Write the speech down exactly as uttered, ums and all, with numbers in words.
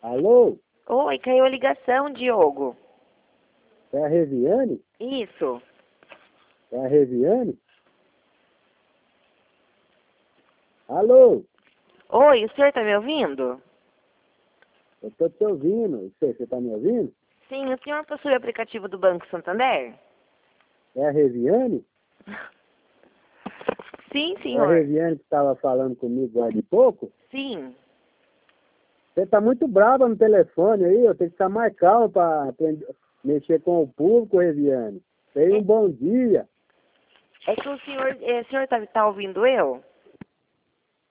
Alô? Oi, caiu a ligação, Diogo. É a Reviane? Isso. É a Reviane? Alô? Oi, o senhor tá me ouvindo? Eu tô te ouvindo. Você, você tá me ouvindo? Sim, o senhor possui o aplicativo do Banco Santander? É a Reviane? Sim, É a senhor. Reviane que estava falando comigo há de pouco? Sim. Você tá muito brava no telefone aí, eu tenho que estar mais calmo para mexer com o público, Reviane. Tenha um bom dia. É que o senhor, é, o senhor tá, tá ouvindo eu?